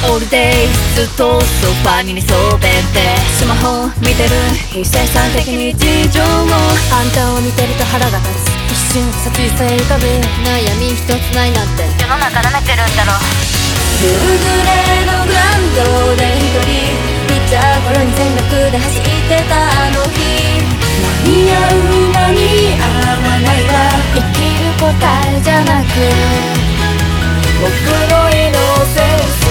オールデイずっとソファに寝そべってスマホ見てる非生産的に事情をあんたを見てると腹が立つ一瞬殺意さえ浮かぶ悩み一つないなんて世の中舐めてるんだろ夕暮れのグラウンドで一人ピッチャーゴロに全力で走ってたあの日間に合う間に合わないは生きる答えじゃなく僕のイノセンス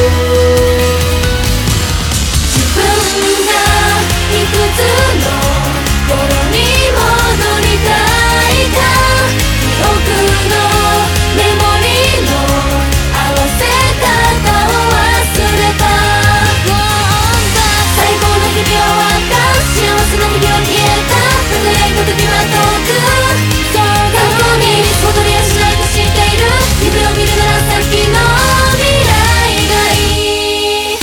自分がいくつの頃に戻りたいか記憶のメモリーの合わせ方を忘れた最高の日々は終わった幸せな日々は消えた輝いた時は遠く過去に戻りはしないと知っている夢を見るなら先の未来がいい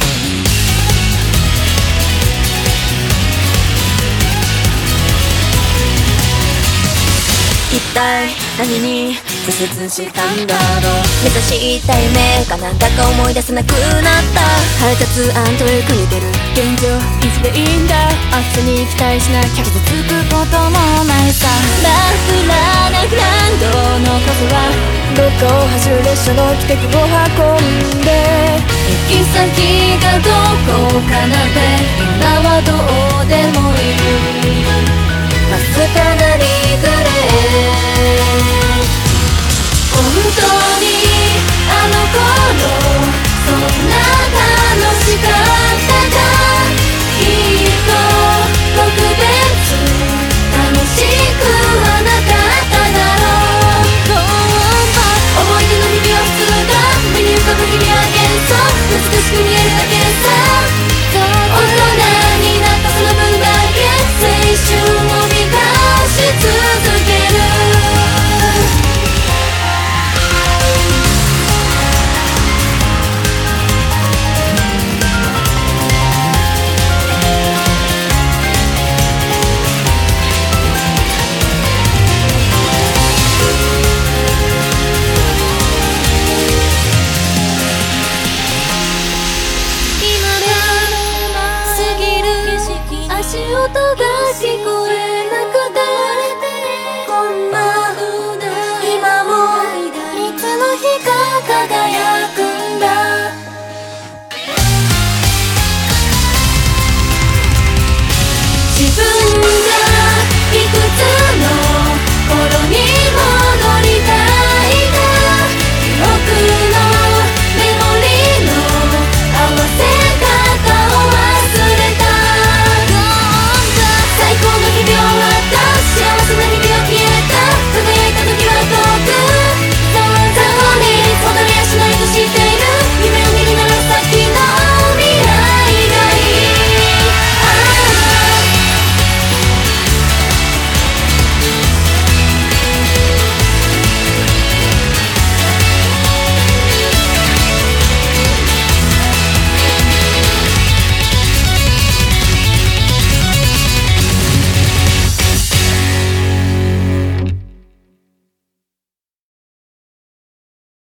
一体何に挫折したんだろう目指した夢がなんだか思い出せなくなった腹立つあんたをよく似てる現状維持でいいんだ明日に期待しなきゃ傷つくこともないさラフラなグラウンドの風はどこを走る列車の汽笛を運んで行き先がどこかなんて今はどうでもいいわずかなリグレ本当に